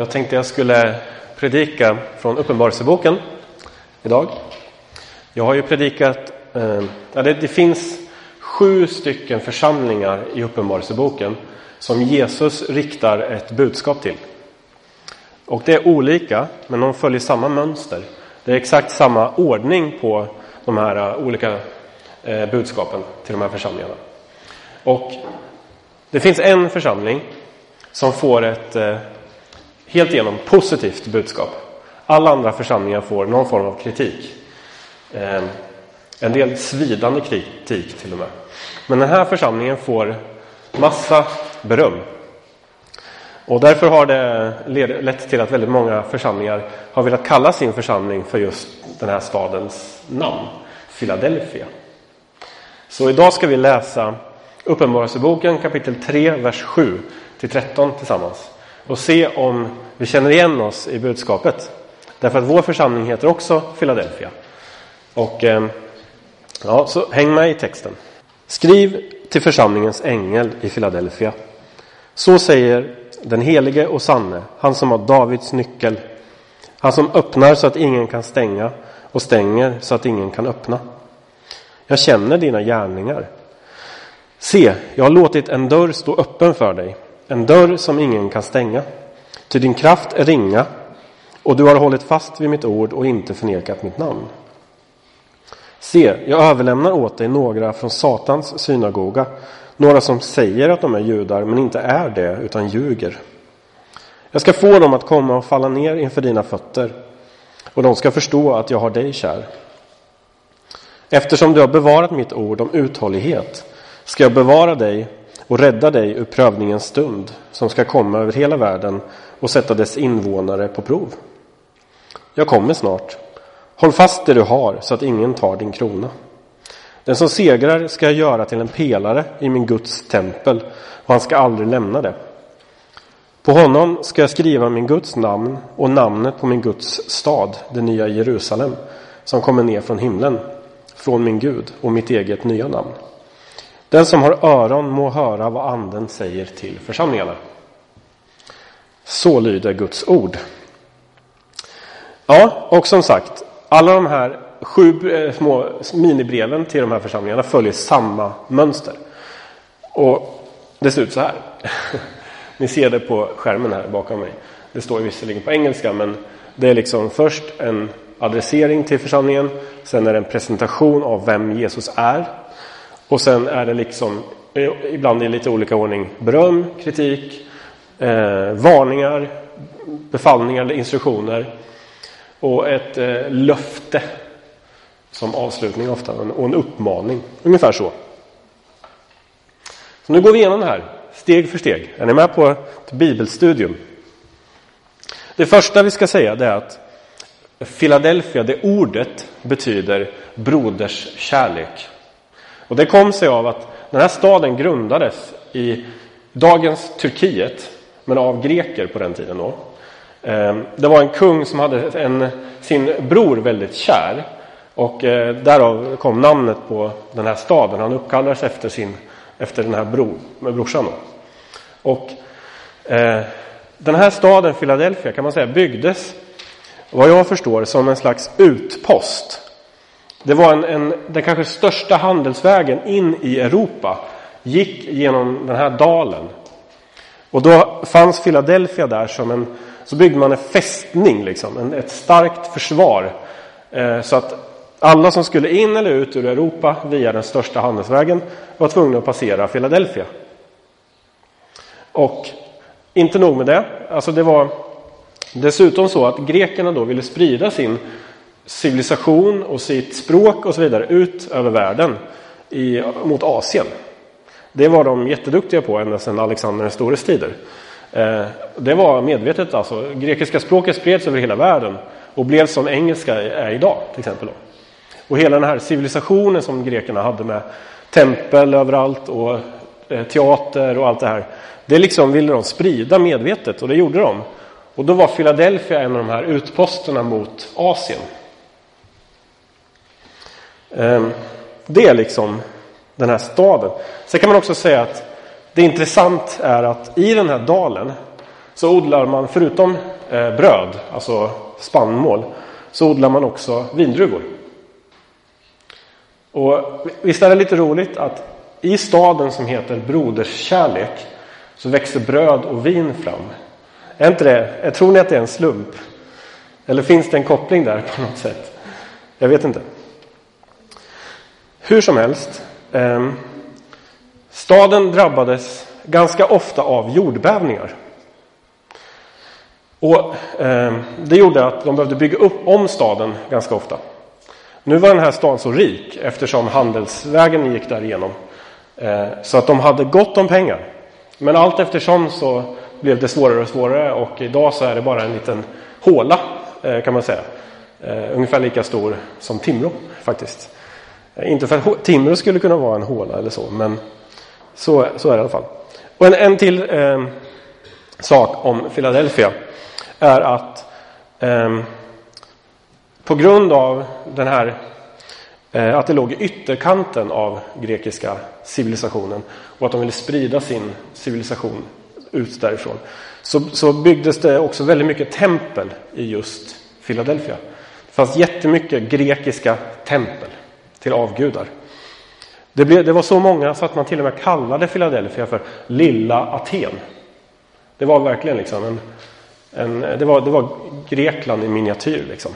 Jag tänkte jag skulle predika från Uppenbarelseboken idag. Jag har ju predikat, det finns 7 stycken församlingar i Uppenbarelseboken som Jesus riktar ett budskap till. Och det är olika, men de följer samma mönster. Det är exakt samma ordning på de här olika budskapen till de här församlingarna. Och det finns en församling som får ett helt igenom positivt budskap. Alla andra församlingar får någon form av kritik. En del svidande kritik till och med. Men den här församlingen får massa beröm. Och därför har det lett till att väldigt många församlingar har velat kalla sin församling för just den här stadens namn, Philadelphia. Så idag ska vi läsa Uppenbarelseboken kapitel 3, vers 7-13 tillsammans. Och se om vi känner igen oss i budskapet. Därför att vår församling heter också Philadelphia. Och så häng med i texten. Skriv till församlingens ängel i Philadelphia. Så säger den helige och sanne, han som har Davids nyckel. Han som öppnar så att ingen kan stänga och stänger så att ingen kan öppna. Jag känner dina gärningar. Se, jag har låtit en dörr stå öppen för dig. En dörr som ingen kan stänga. Ty din kraft är ringa och du har hållit fast vid mitt ord och inte förnekat mitt namn. Se, jag överlämnar åt dig några från Satans synagoga. Några som säger att de är judar men inte är det utan ljuger. Jag ska få dem att komma och falla ner inför dina fötter. Och de ska förstå att jag har dig kär. Eftersom du har bevarat mitt ord om uthållighet ska jag bevara dig och rädda dig ur prövningens stund som ska komma över hela världen och sätta dess invånare på prov. Jag kommer snart. Håll fast det du har så att ingen tar din krona. Den som segrar ska jag göra till en pelare i min Guds tempel och han ska aldrig lämna det. På honom ska jag skriva min Guds namn och namnet på min Guds stad, det nya Jerusalem, som kommer ner från himlen, från min Gud och mitt eget nya namn. Den som har öron må höra vad anden säger till församlingarna. Så lyder Guds ord. Ja, och som sagt, alla de här 7 små minibreven till de här församlingarna följer samma mönster. Och det ser ut så här. Ni ser det på skärmen här bakom mig. Det står ju visserligen på engelska, men det är liksom först en adressering till församlingen. Sen är det en presentation av vem Jesus är. Och sen är det liksom, ibland i lite olika ordning, beröm, kritik, varningar, befallningar eller instruktioner. Och ett löfte som avslutning ofta, och en uppmaning. Ungefär så. Så nu går vi igenom det här, steg för steg. Är ni med på ett bibelstudium? Det första vi ska säga är att Philadelphia, det ordet, betyder broders kärlek. Och det kom sig av att den här staden grundades i dagens Turkiet, men av greker på den tiden då. Det var en kung som hade sin bror väldigt kär. Och därav kom namnet på den här staden. Han uppkallades efter den här brorsan då. Och den här staden Philadelphia kan man säga byggdes, vad jag förstår, som en slags utpost. Det var den kanske största handelsvägen in i Europa gick genom den här dalen. Och då fanns Philadelphia där så byggde man en fästning liksom, ett starkt försvar. Så att alla som skulle in eller ut ur Europa via den största handelsvägen var tvungna att passera Philadelphia. Och inte nog med det. Alltså det var dessutom så att grekerna då ville sprida sin civilisation och sitt språk och så vidare ut över världen mot Asien. Det var de jätteduktiga på ända sedan Alexander den stores tider. Det var medvetet alltså. Grekiska språket spreds över hela världen och blev som engelska är idag till exempel då. Och hela den här civilisationen som grekerna hade med tempel överallt och teater och allt det här. Det liksom ville de sprida medvetet och det gjorde de. Och då var Philadelphia en av de här utposterna mot Asien. Det är liksom den här staden. Så kan man också säga att det intressant är att i den här dalen så odlar man förutom bröd, alltså spannmål, så odlar man också vindruvor. Och visst är det lite roligt att i staden som heter Broderskärlek så växer bröd och vin fram. Är inte det? Tror ni att det är en slump? Eller finns det en koppling där på något sätt? Jag vet inte. Hur som helst, staden drabbades ganska ofta av jordbävningar. Och det gjorde att de behövde bygga upp om staden ganska ofta. Nu var den här staden så rik eftersom handelsvägen gick där igenom. Så att de hade gott om pengar. Men allt eftersom så blev det svårare och svårare. Och idag så är det bara en liten håla kan man säga. Ungefär lika stor som Timrå faktiskt. Inte för att Timrå skulle kunna vara en håla eller så. Men så är det i alla fall. Och en till sak om Philadelphia är att på grund av den här att det låg i ytterkanten av grekiska civilisationen och att de ville sprida sin civilisation ut därifrån, så byggdes det också väldigt mycket tempel i just Philadelphia. Det fanns jättemycket grekiska tempel till avgudar. Det var så många så att man till och med kallade Philadelphia för Lilla Aten. Det var verkligen liksom det var Grekland i miniatyr liksom.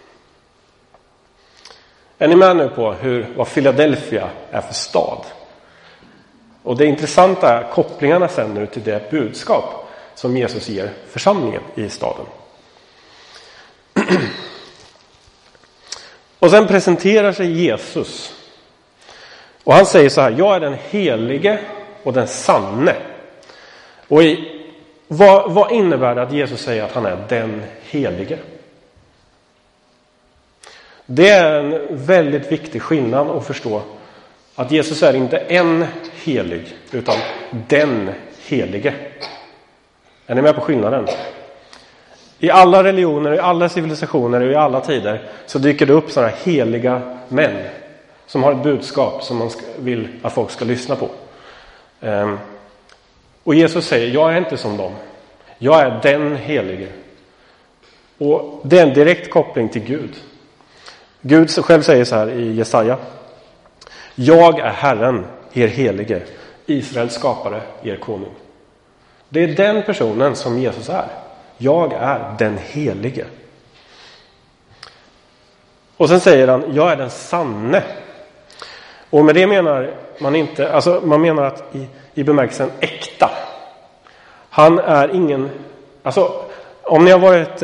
Är ni med nu på vad Philadelphia är för stad? Och det intressanta är kopplingarna sen nu till det budskap som Jesus ger församlingen i staden. Och sen presenterar sig Jesus. Och han säger så här: jag är den helige och den sanne. Och vad innebär det att Jesus säger att han är den helige? Det är en väldigt viktig skillnad att förstå att Jesus är inte en helig utan den helige. Är ni med på skillnaden? I alla religioner, i alla civilisationer och i alla tider så dyker det upp sådana heliga män som har ett budskap som man vill att folk ska lyssna på. Och Jesus säger: jag är inte som dem. Jag är den helige. Och det är en direkt koppling till Gud. Gud själv säger så här i Jesaja: jag är Herren, er helige, Israels skapare, er konung. Det är den personen som Jesus är. Jag är den helige. Och sen säger han: jag är den sanne. Och med det menar man inte, alltså man menar att i bemärkelsen äkta. Han är ingen, alltså om ni har varit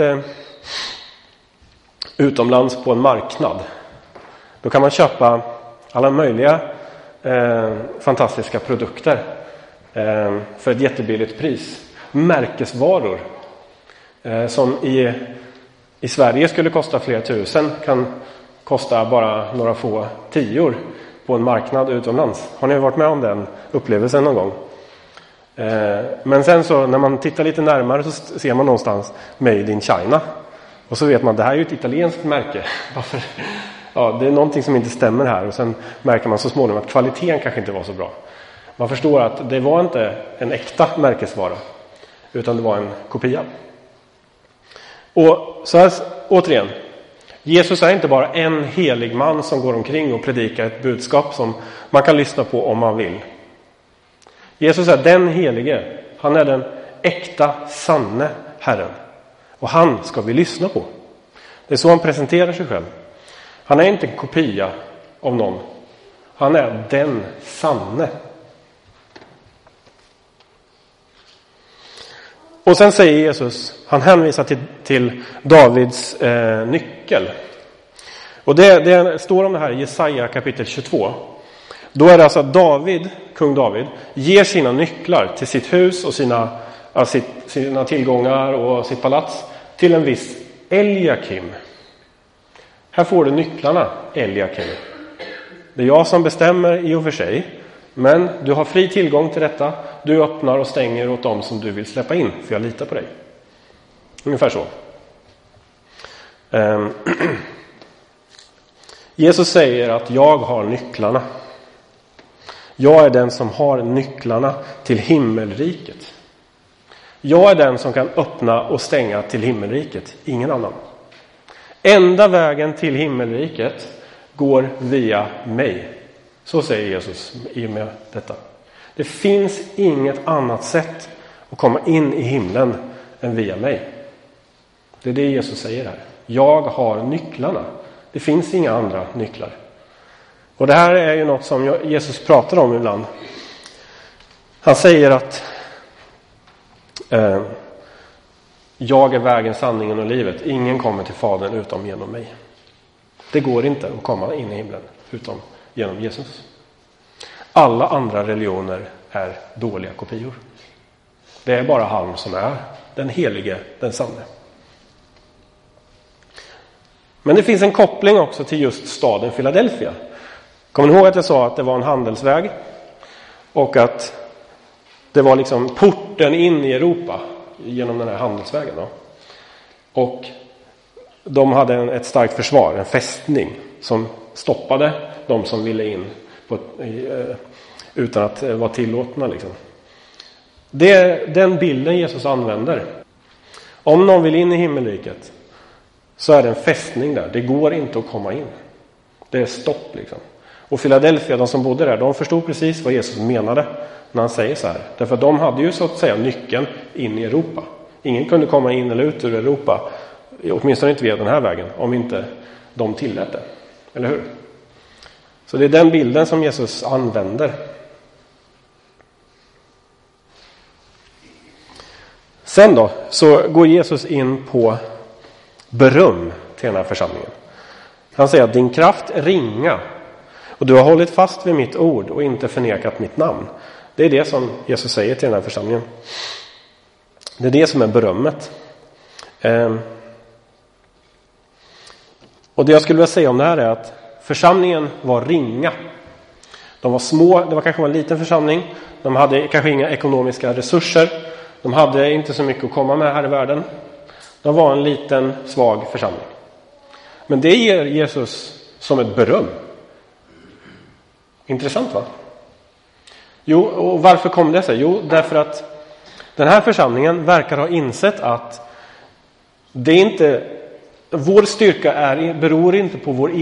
utomlands på en marknad, då kan man köpa alla möjliga fantastiska produkter för ett jättebilligt pris. Märkesvaror som i Sverige skulle kosta flera tusen kan kosta bara några få tior på en marknad utomlands. Har ni varit med om den upplevelsen någon gång? Men sen så när man tittar lite närmare så ser man någonstans Made in China. Och så vet man, det här är ju ett italienskt märke. Varför? Ja, det är någonting som inte stämmer här. Och sen märker man så småningom att kvaliteten kanske inte var så bra. Man förstår att det var inte en äkta märkesvara, utan det var en kopia. Och så här, återigen, Jesus är inte bara en helig man som går omkring och predikar ett budskap som man kan lyssna på om man vill. Jesus är den helige. Han är den äkta, sanne Herren. Och han ska vi lyssna på. Det är så han presenterar sig själv. Han är inte en kopia av någon. Han är den sanne. Och sen säger Jesus, han hänvisar till Davids nyckel. Och det står om det här i Jesaja kapitel 22. Då är det alltså att kung David, ger sina nycklar till sitt hus och sina tillgångar och sitt palats till en viss Eliakim. Här får du nycklarna, Eliakim. Det är jag som bestämmer i och för sig, men du har fri tillgång till detta. Du öppnar och stänger åt dem som du vill släppa in, för jag litar på dig. Ungefär så. Jesus säger att jag har nycklarna. Jag är den som har nycklarna till himmelriket. Jag är den som kan öppna och stänga till himmelriket, ingen annan. Enda vägen till himmelriket går via mig. Så säger Jesus i och med detta. Det finns inget annat sätt att komma in i himlen än via mig. Det är det Jesus säger här. Jag har nycklarna. Det finns inga andra nycklar. Och det här är ju något som Jesus pratar om ibland. Han säger att jag är vägen, sanningen och livet. Ingen kommer till Fadern utom genom mig. Det går inte att komma in i himlen utom genom Jesus. Alla andra religioner är dåliga kopior. Det är bara han som är den helige, den sanne. Men det finns en koppling också till just staden Philadelphia. Kommer ni ihåg att jag sa att det var en handelsväg? Och att det var liksom porten in i Europa genom den här handelsvägen. Då. Och de hade ett starkt försvar, en fästning som stoppade de som ville in utan att vara tillåtna. Liksom. Det är den bilden Jesus använder. Om någon vill in i himmelriket så är det en fästning där. Det går inte att komma in. Det är stopp liksom. Och Philadelphia, de som bodde där, de förstod precis vad Jesus menade när han säger så här. Därför att de hade ju så att säga nyckeln in i Europa. Ingen kunde komma in eller ut ur Europa, åtminstone inte via den här vägen, om inte de tillät det. Eller hur? Så det är den bilden som Jesus använder. Sen då så går Jesus in på beröm till den här församlingen. Han säger att din kraft är ringa och du har hållit fast vid mitt ord och inte förnekat mitt namn. Det är det som Jesus säger till den här församlingen. Det är det som är berömmet. Och det jag skulle vilja säga om det här är att församlingen var ringa. De var små, det var kanske en liten församling. De hade kanske inga ekonomiska resurser. De hade inte så mycket att komma med här i världen. De var en liten, svag församling. Men det ger Jesus som ett beröm. Intressant va? Jo, och varför kom det sig? Jo, därför att den här församlingen verkar ha insett att det är inte, vår styrka beror inte på vår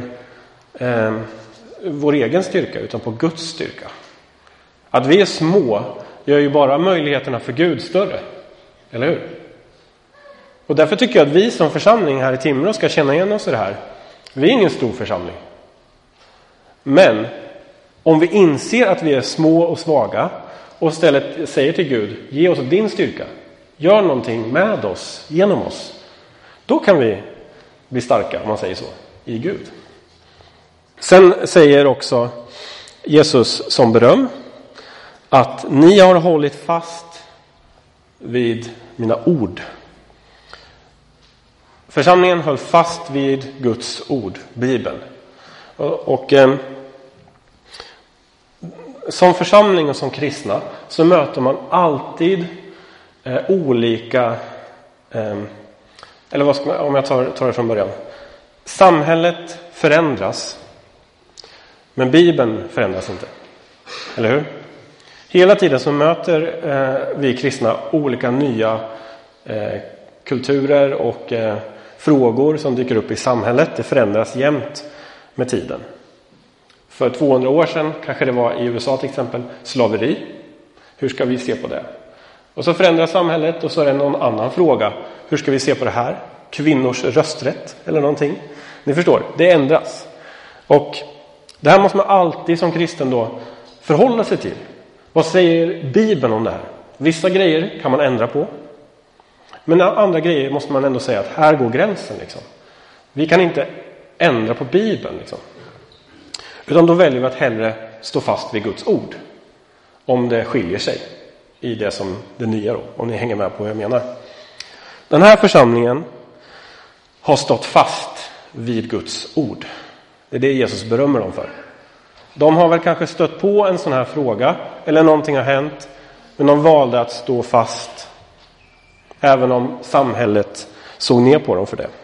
egen styrka utan på Guds styrka. Att vi är små gör ju bara möjligheterna för Gud större. Eller hur? Och därför tycker jag att vi som församling här i Timrå ska känna igen oss i det här. Vi är ingen stor församling. Men om vi inser att vi är små och svaga och istället säger till Gud, ge oss din styrka. Gör någonting med oss, genom oss. Då kan vi bli starka, om man säger så, i Gud. Sen säger också Jesus som beröm att ni har hållit fast vid mina ord. Församlingen höll fast vid Guds ord, Bibeln. Och som församling och som kristna så möter man alltid olika, eller vad ska man, om jag tar det från början. Samhället förändras, men Bibeln förändras inte. Eller hur? Hela tiden så möter vi kristna olika nya kulturer och frågor som dyker upp i samhället. Det förändras jämt med tiden. För 200 år sedan, kanske det var i USA till exempel, slaveri. Hur ska vi se på det? Och så förändras samhället och så är det någon annan fråga. Hur ska vi se på det här? Kvinnors rösträtt eller någonting. Ni förstår, det ändras. Och det här måste man alltid som kristen då förhålla sig till. Vad säger Bibeln om det här? Vissa grejer kan man ändra på. Men andra grejer måste man ändå säga att här går gränsen. Liksom. Vi kan inte ändra på Bibeln. Liksom. Utan då väljer vi att hellre stå fast vid Guds ord. Om det skiljer sig i det som det nya då. Om ni hänger med på vad jag menar. Den här församlingen har stått fast vid Guds ord. Det är det Jesus berömmer dem för. De har väl kanske stött på en sån här fråga. Eller någonting har hänt. Men de valde att stå fast. Även om samhället såg ner på dem för det.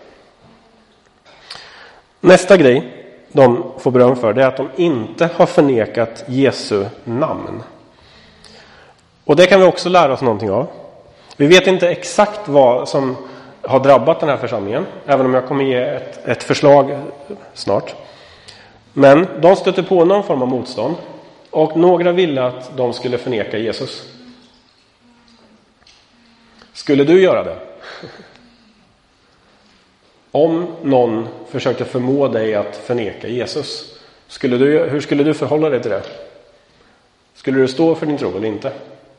Nästa grej de får beröm för det är att de inte har förnekat Jesu namn. Och det kan vi också lära oss någonting av. Vi vet inte exakt vad som har drabbat den här församlingen, även om jag kommer ge ett förslag snart. Men de stötte på någon form av motstånd, och några ville att de skulle förneka Jesus. Skulle du göra det? Om någon försökte förmå dig att förneka Jesus, hur skulle du förhålla dig till det? Skulle du stå för din tro eller inte?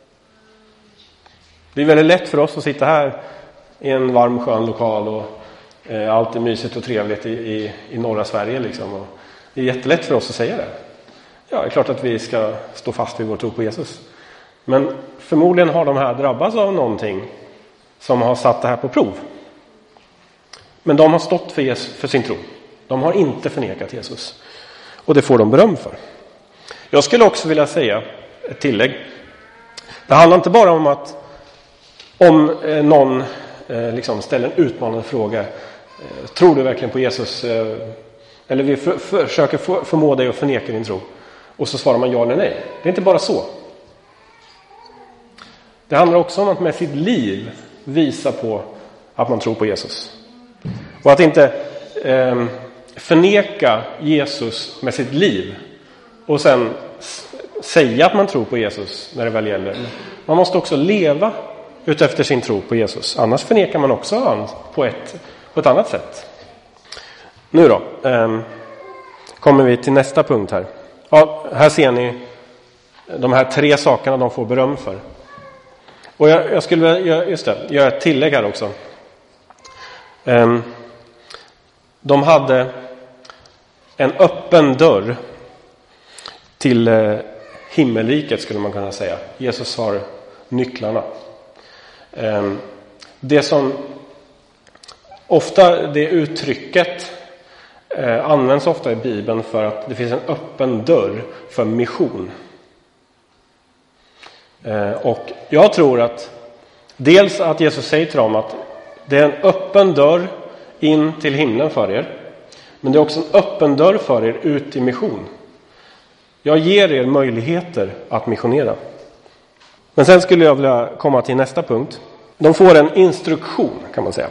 Det är väldigt lätt för oss att sitta här i en varm skön lokal och allt är mysigt och trevligt i norra Sverige liksom. Och det är jättelätt för oss att säga det. Ja, det är klart att vi ska stå fast vid vår tro på Jesus. Men förmodligen har de här drabbats av någonting som har satt det här på prov. Men de har stått för sin tro. De har inte förnekat Jesus. Och det får de beröm för. Jag skulle också vilja säga ett tillägg. Det handlar inte bara om att om någon liksom ställer en utmanande fråga. Tror du verkligen på Jesus? Eller vi försöker förmå dig att förneka din tro. Och så svarar man ja eller nej. Det är inte bara så. Det handlar också om att med sitt liv visa på att man tror på Jesus. Och att inte förneka Jesus med sitt liv. Och sen säga att man tror på Jesus när det väl gäller. Man måste också leva utefter sin tro på Jesus. Annars förnekar man också han på ett annat sätt. Nu då. Kommer vi till nästa punkt här. Ja, här ser ni de här 3 sakerna de får beröm för. Och jag skulle göra ett tillägg här också. De hade en öppen dörr till himmelriket, skulle man kunna säga. Jesus har nycklarna. Det som ofta, det uttrycket används ofta i Bibeln för att det finns en öppen dörr för mission. Och jag tror att dels att Jesus säger till dem att det är en öppen dörr in till himlen för er. Men det är också en öppen dörr för er ut i mission. Jag ger er möjligheter att missionera. Men sen skulle jag vilja komma till nästa punkt. De får en instruktion, kan man säga.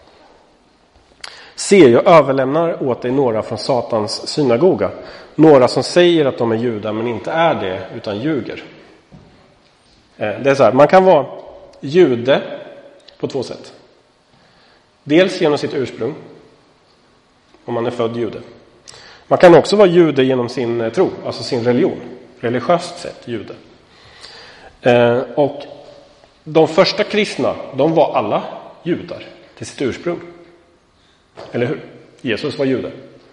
Se, jag överlämnar åt dig några från Satans synagoga. Några som säger att de är judar men inte är det utan ljuger. Det är så här, man kan vara jude på 2 sätt. Dels genom sitt ursprung, om man är född jude. Man kan också vara jude genom sin tro, alltså sin religion. Religiöst sett jude. Och de första kristna, de var alla judar till sitt ursprung. Eller hur? Jesus var jude.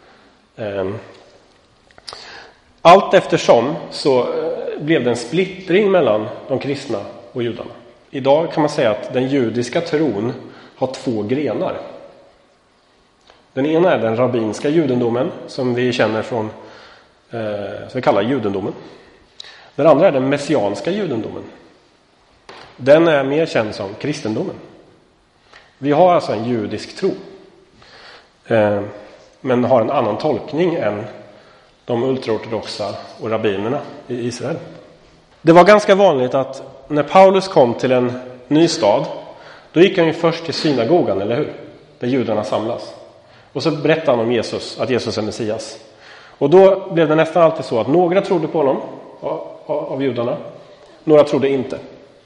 Allt eftersom så blev det en splittring mellan de kristna och judarna. Idag kan man säga att den judiska tron har 2 grenar. Den ena är den rabbinska judendomen som vi känner från, som vi kallar judendomen. Den andra är den messianska judendomen. Den är mer känd som kristendomen. Vi har alltså en judisk tro. Men har en annan tolkning än de ultraortodoxa och rabbinerna i Israel. Det var ganska vanligt att när Paulus kom till en ny stad, då gick han ju först till synagogan, eller hur? Där judarna samlas. Och så berättade han om Jesus, att Jesus är Messias. Och då blev det nästan alltid så att några trodde på honom av judarna, några trodde inte.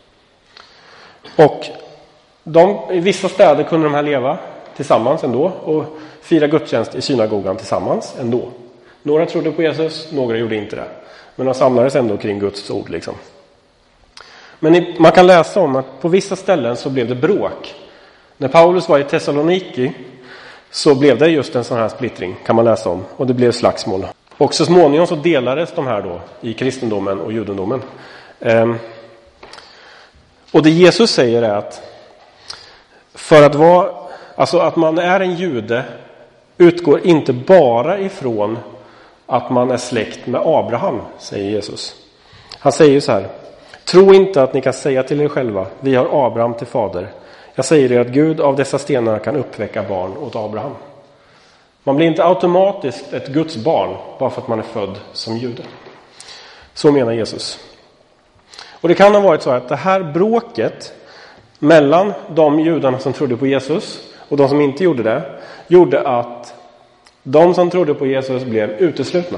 Och i vissa städer kunde de här leva tillsammans ändå och fira gudstjänst i synagogan tillsammans ändå. Några trodde på Jesus, några gjorde inte det. Men de samlades ändå kring Guds ord liksom. Men man kan läsa om att på vissa ställen så blev det bråk. När Paulus var i Thessaloniki så blev det just en sån här splittring, kan man läsa om. Och det blev slagsmål. Och så småningom så delades de här då i kristendomen och judendomen. Och det Jesus säger är att för att vara, alltså att man är en jude utgår inte bara ifrån att man är släkt med Abraham, säger Jesus. Han säger så här: tro inte att ni kan säga till er själva, vi har Abraham till fader. Jag säger er att Gud av dessa stenar kan uppväcka barn åt Abraham. Man blir inte automatiskt ett Guds barn bara för att man är född som jude. Så menar Jesus. Och det kan ha varit så att det här bråket mellan de judarna som trodde på Jesus och de som inte gjorde det, gjorde att de som trodde på Jesus blev uteslutna.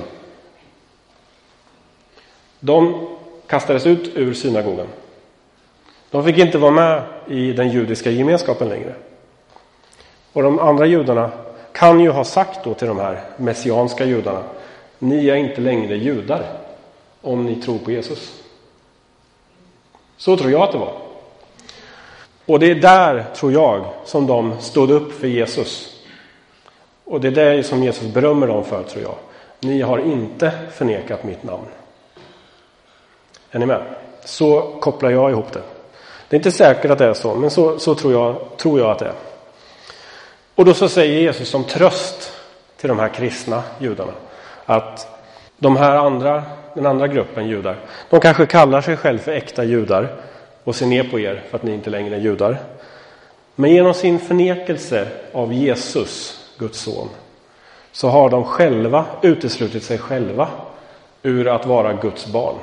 De kastades ut ur synagogan. De fick inte vara med i den judiska gemenskapen längre. Och de andra judarna kan ju ha sagt då till de här messianska judarna: ni är inte längre judar om ni tror på Jesus. Så tror jag att det var. Och det är där, tror jag, som de stod upp för Jesus. Och det är det som Jesus berömmer dem för, tror jag. Ni har inte förnekat mitt namn. Är ni med? Så kopplar jag ihop det. Det är inte säkert att det är så, men så tror jag att det är. Och då så säger Jesus som tröst till de här kristna judarna att den andra gruppen judar, de kanske kallar sig själv för äkta judar och ser ner på er för att ni inte längre är judar. Men genom sin förnekelse av Jesus, Guds son, så har de själva uteslutit sig själva ur att vara Guds barn.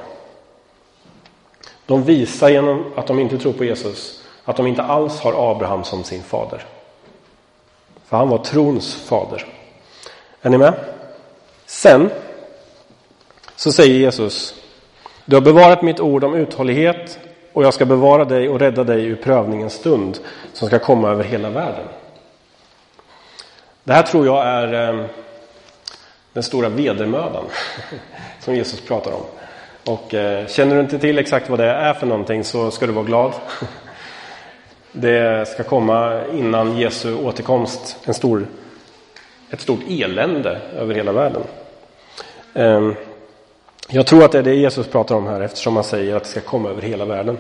De visar genom att de inte tror på Jesus att de inte alls har Abraham som sin fader. För han var trons fader. Är ni med? Sen så säger Jesus: du har bevarat mitt ord om uthållighet, och jag ska bevara dig och rädda dig ur prövningens stund som ska komma över hela världen. Det här tror jag är den stora vedermödan som Jesus pratar om. Och känner du inte till exakt vad det är för någonting, så ska du vara glad. Det ska komma innan Jesu återkomst ett stort elände över hela världen. Jag tror att det är det Jesus pratar om här, eftersom han säger att det ska komma över hela världen.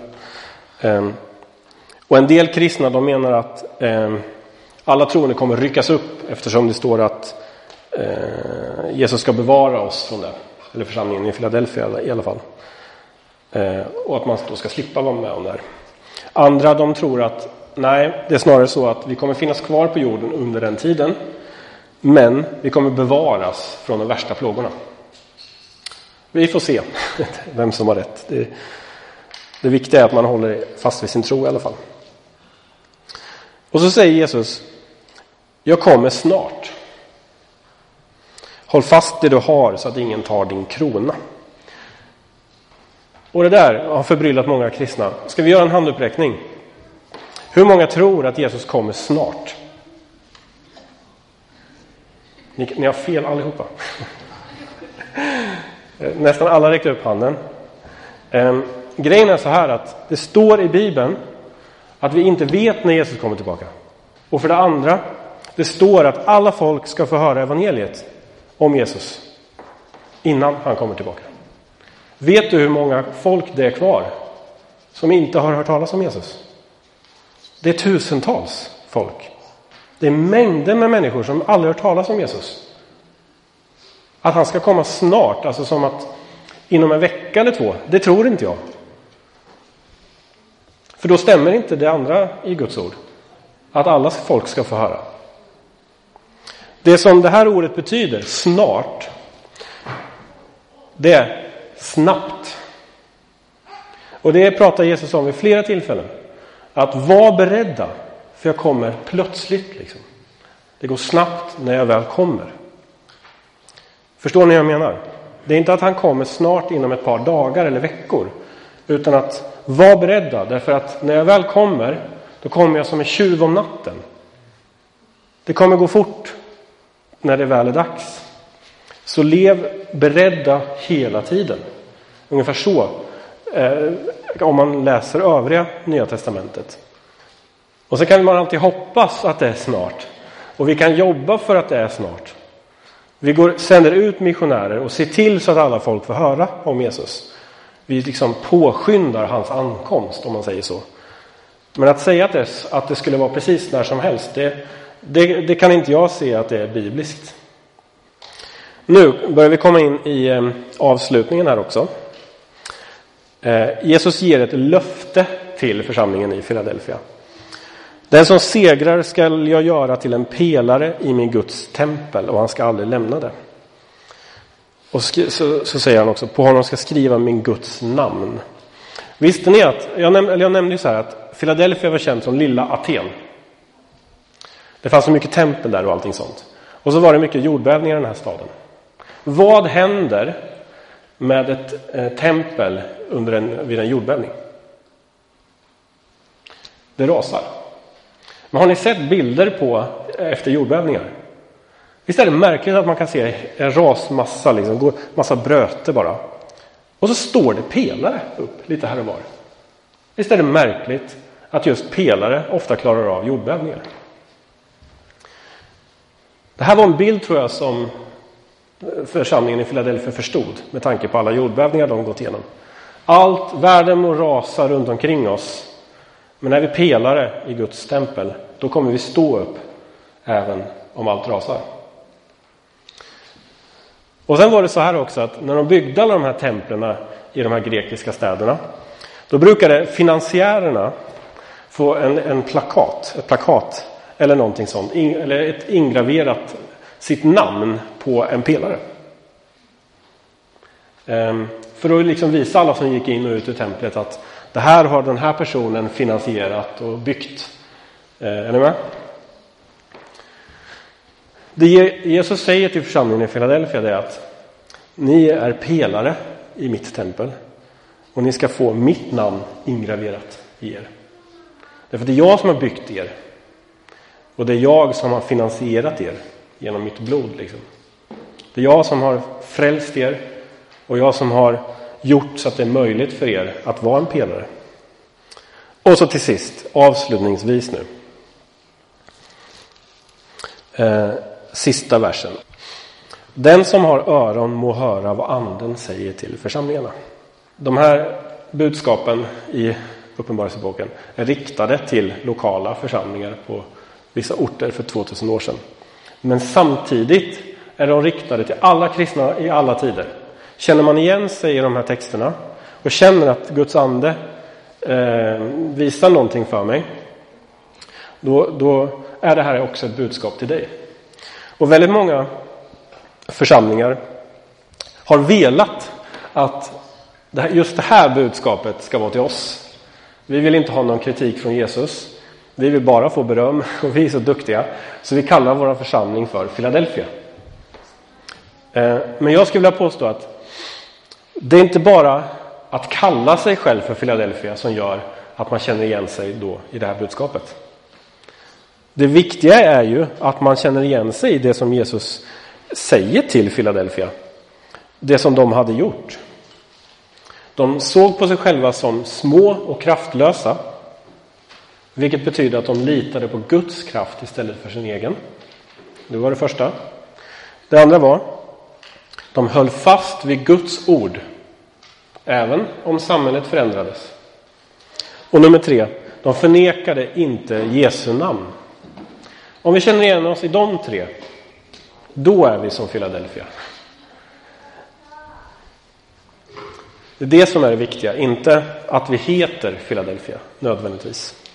Och en del kristna, de menar att alla troende kommer ryckas upp, eftersom det står att Jesus ska bevara oss från det. Eller församlingen i Philadelphia i alla fall. Och att man då ska slippa vara med om det här. Andra, de tror att nej, det är snarare så att vi kommer finnas kvar på jorden under den tiden. Men vi kommer bevaras från de värsta plågorna. Vi får se vem som har rätt. Det viktiga är att man håller fast vid sin tro i alla fall. Och så säger Jesus: jag kommer snart. Håll fast det du har så att ingen tar din krona. Och det där har förbryllat många kristna. Ska vi göra en handuppräckning? Hur många tror att Jesus kommer snart? Ni har fel allihopa. Nästan alla räckte upp handen. Grejen är så här att det står i Bibeln att vi inte vet när Jesus kommer tillbaka. Och för det andra, det står att alla folk ska få höra evangeliet om Jesus innan han kommer tillbaka. Vet du hur många folk det är kvar som inte har hört talas om Jesus? Det är tusentals folk. Det är mängder med människor som aldrig hört talas om Jesus. Att han ska komma snart, alltså som att inom en vecka eller 2, det tror inte jag. För då stämmer inte det andra i Guds ord. Att alla folk ska få höra. Det som det här ordet betyder, snart, det är snabbt. Och det pratar Jesus om vid flera tillfällen. Att vara beredda, för jag kommer plötsligt. Liksom. Det går snabbt när jag väl kommer. Förstår ni vad jag menar? Det är inte att han kommer snart inom ett par dagar eller veckor. Utan att vara beredda, därför att när jag väl kommer, då kommer jag som en tjuv om natten. Det kommer gå fort när det väl är dags. Så lev beredda hela tiden. Ungefär så. Om man läser övriga Nya Testamentet. Och så kan man alltid hoppas att det är snart. Och vi kan jobba för att det är snart. Vi sänder ut missionärer och ser till så att alla folk får höra om Jesus. Vi liksom påskyndar hans ankomst, om man säger så. Men att säga att det skulle vara precis när som helst, det kan inte jag se att det är bibliskt. Nu börjar vi komma in i avslutningen här också. Jesus ger ett löfte till församlingen i Philadelphia. Den som segrar ska jag göra till en pelare i min Guds tempel, och han ska aldrig lämna det. Och så säger han också, på honom ska skriva min Guds namn. Visste ni att, jag nämnde ju så här att Philadelphia var känt som lilla Aten. Det fanns så mycket tempel där och allting sånt. Och så var det mycket jordbävningar i den här staden. Vad händer med ett tempel vid en jordbävning? Det rasar. Men har ni sett bilder på efter jordbävningar? Visst är det märkligt att man kan se en rasmassa, liksom, går massa bröte bara. Och så står det pelare upp lite här och var. Visst är det märkligt att just pelare ofta klarar av jordbävningar. Det här var en bild, tror jag, som församlingen i Philadelphia förstod med tanke på alla jordbävningar de gått igenom. Världen må rasa runt omkring oss, men när vi pelare i Guds tempel, då kommer vi stå upp även om allt rasar. Och sen var det så här också att när de byggde alla de här templen i de här grekiska städerna, då brukade finansiärerna få ett plakat eller någonting sånt, eller ett ingraverat sitt namn på en pelare. För att liksom visa alla som gick in och ut ur templet att det här har den här personen finansierat och byggt. Är ni med? Det Jesus säger till församlingen i Philadelphia är att ni är pelare i mitt tempel och ni ska få mitt namn ingraverat i er. Därför det är jag som har byggt er och det är jag som har finansierat er genom mitt blod. Liksom. Det är jag som har frälst er och jag som har gjort så att det är möjligt för er att vara en pelare. Och så till sist, avslutningsvis nu. Sista versen. Den som har öron må höra vad anden säger till församlingarna. De här budskapen i Uppenbarelseboken är riktade till lokala församlingar på vissa orter för 2000 år sedan. Men samtidigt är de riktade till alla kristna i alla tider. Känner man igen sig i de här texterna och känner att Guds ande visar någonting för mig, då är det här också ett budskap till dig. Och väldigt många församlingar har velat att just det här budskapet ska vara till oss. Vi vill inte ha någon kritik från Jesus. Vi vill bara få beröm och vi är så duktiga. Så vi kallar vår församling för Philadelphia. Men jag skulle vilja påstå att det är inte bara att kalla sig själv för Philadelphia som gör att man känner igen sig då i det här budskapet. Det viktiga är ju att man känner igen sig i det som Jesus säger till Philadelphia. Det som de hade gjort. De såg på sig själva som små och kraftlösa. Vilket betyder att de litade på Guds kraft istället för sin egen. Det var det första. Det andra var, de höll fast vid Guds ord. Även om samhället förändrades. Och nummer 3, de förnekade inte Jesu namn. Om vi känner igen oss i de 3, då är vi som Philadelphia. Det är det som är det viktiga, inte att vi heter Philadelphia nödvändigtvis.